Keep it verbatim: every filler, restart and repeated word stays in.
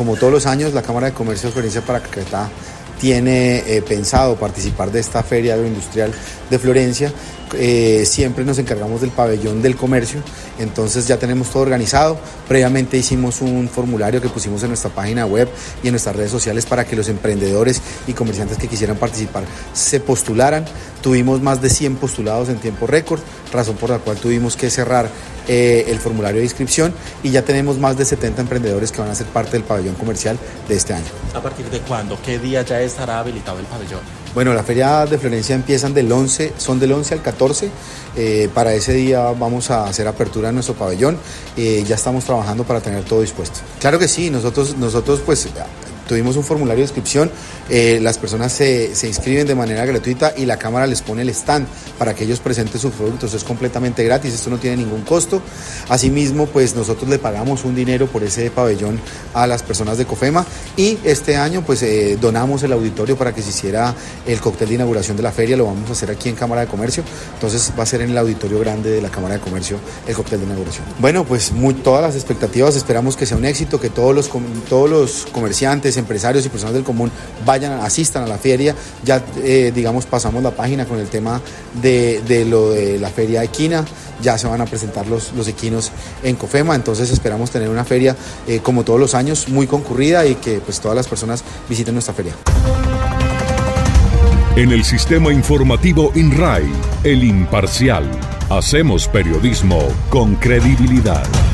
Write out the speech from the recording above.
como todos los años, la Cámara de Comercio de Florencia para Caquetá tiene eh, pensado participar de esta Feria Agroindustrial de Florencia. Eh, siempre nos encargamos del pabellón del comercio, entonces ya tenemos todo organizado. Previamente hicimos un formulario que pusimos en nuestra página web y en nuestras redes sociales para que los emprendedores y comerciantes que quisieran participar se postularan. Tuvimos más de cien postulados en tiempo récord, razón por la cual tuvimos que cerrar eh, el formulario de inscripción, y ya tenemos más de setenta emprendedores que van a ser parte del pabellón comercial de este año. ¿A partir de cuándo? ¿Qué día ya estará habilitado el pabellón? Bueno, la Feria de Florencia empiezan del once, son del once al catorce. Eh, para ese día vamos a hacer apertura en nuestro pabellón. Eh, ya estamos trabajando para tener todo dispuesto. Claro que sí, nosotros, nosotros pues tuvimos un formulario de inscripción, eh, las personas se, se inscriben de manera gratuita y la Cámara les pone el stand para que ellos presenten sus productos. Es completamente gratis, esto no tiene ningún costo. Asimismo, pues nosotros le pagamos un dinero por ese pabellón a las personas de COFEMA, y este año pues eh, donamos el auditorio para que se hiciera el cóctel de inauguración de la feria. Lo vamos a hacer aquí en Cámara de Comercio, entonces va a ser en el auditorio grande de la Cámara de Comercio el cóctel de inauguración. Bueno, pues muy, todas las expectativas, esperamos que sea un éxito, que todos los, todos los comerciantes, empresarios y personas del común vayan, asistan a la feria. Ya eh, digamos pasamos la página con el tema de, de lo de la feria equina, ya se van a presentar los, los equinos en COFEMA, entonces esperamos tener una feria eh, como todos los años, muy concurrida, y que pues todas las personas visiten nuestra feria. En el sistema informativo INRAI, El Imparcial, hacemos periodismo con credibilidad.